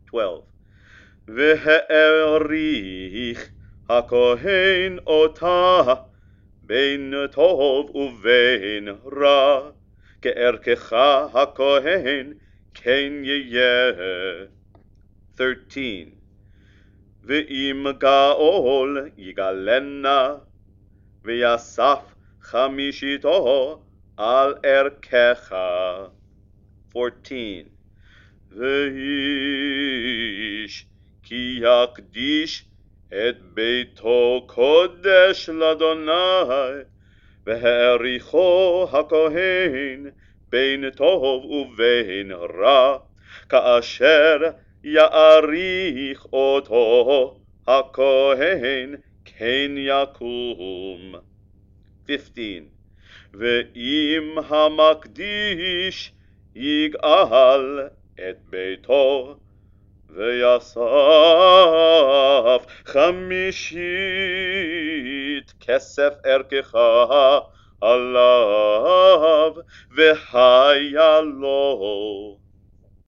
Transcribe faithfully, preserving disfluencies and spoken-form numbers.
twelve. והעריך הכהן אותה בין טוב ובין רע, כערכך הכהן כן יהיה. thirteen. ואם גאול יגלנה, ויסף חמישיתו על ערכך. fourteen. ואיש כי יקדיש את ביתו קודש לאדוני, והעריכו הכהן בין טוב ובין רע, כאשר יעריך אותו הכהן כן יקום. fifteen. ואם המקדיש יגאל את ביתו, ויסף חמישית כסף ערכך עליו, והיה לו